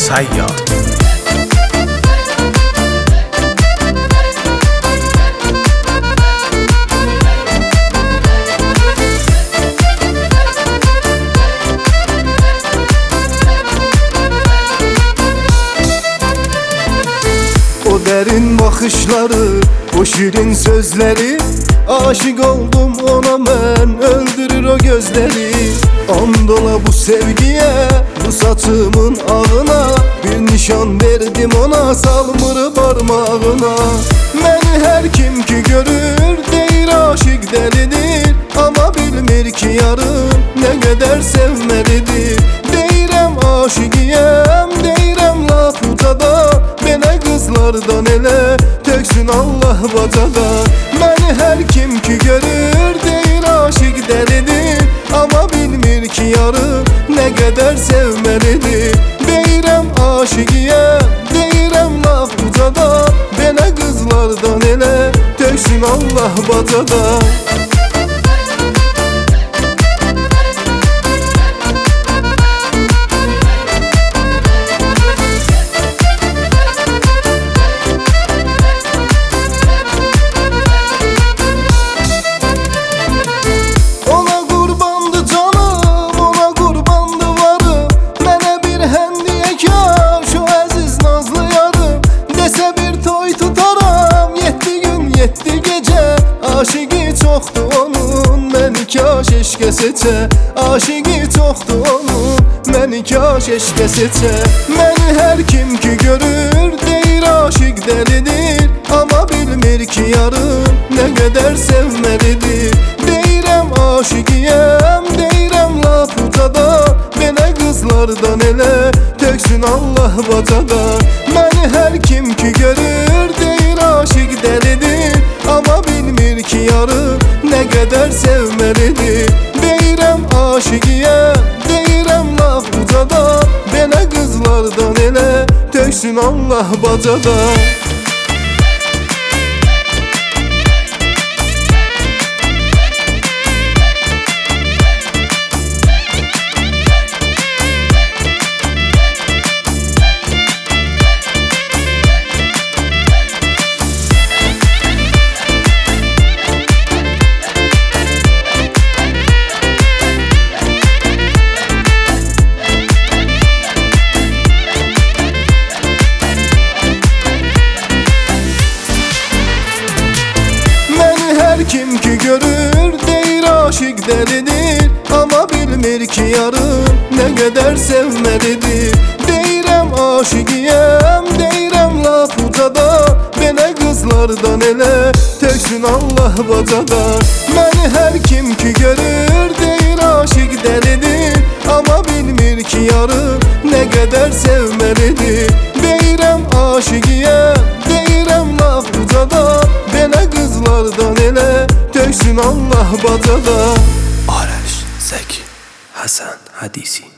Sayyad. O derin bakışları, o şirin sözleri, aşık oldum ona ben, öldürür o gözleri. Andola bu sevgiye, bu saçımın ağına, bir nişan verdim ona, salmırı parmağına. Beni her kim ki görür, deyir aşık delidir, ama bilmir ki yarın ne kadar sevmelidir. Deyirəm aşıqiyəm, deyirəm laf ucada, bana kızlardan ele töksün Allah bacada. Beni her kim ki görür, deyir aşık delidir, ama bilmir ki yarın ne kadar sevmelidir. Deyirəm aşıqiyəm, deyirəm laf ucada, bana kızlardan ele töksün Allah bacada. Aşıqı çoxdu onun, məni kaş eşqə seçə. Aşıqı çoxdu onun, məni kaş eşqə seçə. Məni hər kim ki görür, deyir aşıq delidir, ama bilmir ki yarın ne kadar sevmelidir. Deyirəm aşıqiyəm, deyirəm laf ucada, bana kızlardan ele töksün Allah bacada. Məni hər kim ki görür, deyir aşıq delidir, ama bilmir ki yarın ne kadar sevmelidir. Deyirəm aşıqiyəm, deyirəm laf ucada, bana kızlardan ele töksün Allah bacada. Kim ki görür, deyir aşık delidir, ama bilmir ki yarın ne kadar sevmelidir. Deyirəm aşıqiyəm, deyirəm laf ucada, bana kızlardan ele töksün Allah bacada. Məni hər kim ki görür, deyir aşık delidir, ama bilmir ki yarın ne kadar sevmelidir. Deyirəm aşıqiyəm, deyirəm laf ucada, bana kızlardan ele töksün Allah bacada. Arash Zaki Hasan Hadisi.